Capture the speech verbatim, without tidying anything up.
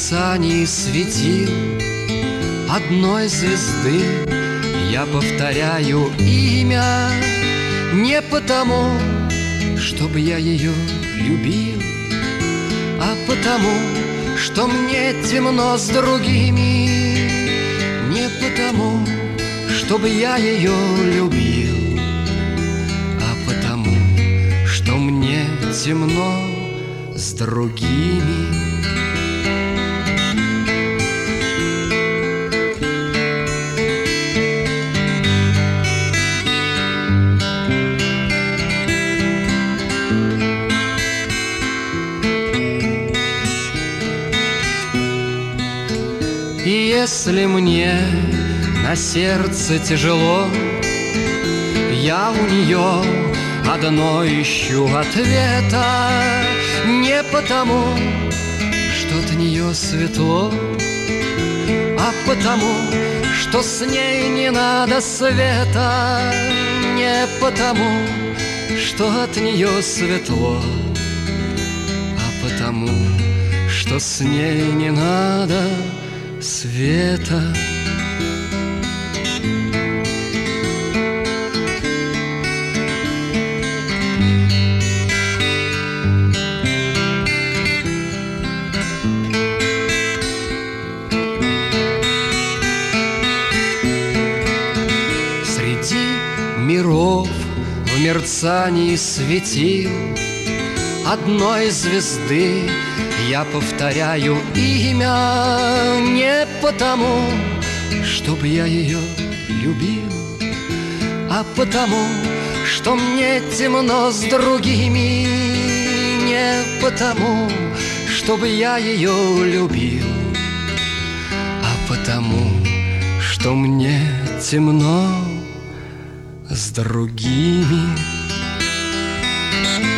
мерцании светил одной звезды я повторяю имя не потому, чтобы я ее любил, а потому, что мне темно с другими. Не потому, чтобы я ее любил, а потому, что мне темно с другими. И если мне на сердце тяжело, я у нее одно ищу ответа. Не потому, что от нее светло, а потому, что с ней не надо света. Не потому, что от нее светло, а потому, что с ней не надо света. Среди миров в мерцании светил одной звезды я повторяю имя не потому, чтобы я ее любил, а потому, что мне темно с другими. Не потому, чтобы я ее любил, а потому, что мне темно с другими.